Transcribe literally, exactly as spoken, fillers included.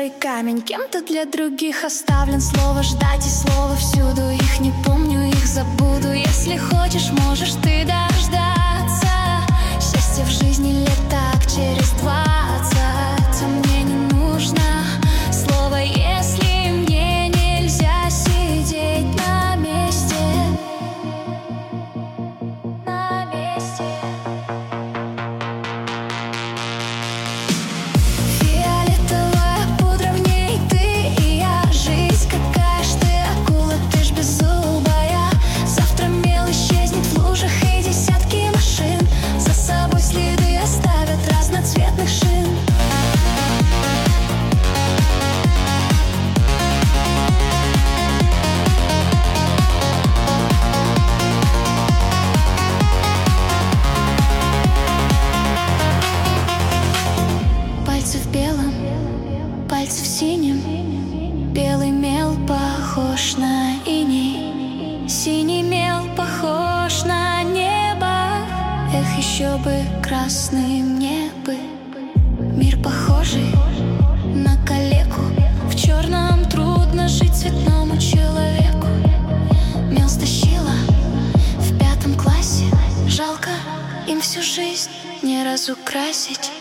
серый камень, кем-то для других оставлен. Слово ждать и слово всюду, их не помню, их забуду. Если хочешь, можешь ты дождаться. Счастье в жизни лет так через двадцать. А мне не нужно слово, если мне нельзя сидеть на месте. На месте. Пальцы в белом, пальцы в синем. Белый мел похож на иней, синий мел похож на небо. Эх, еще бы красным небо. Мир похожий на калеку. В черном трудно жить цветному человеку. Мел стащила в пятом классе. Жалко им всю жизнь не разукрасить.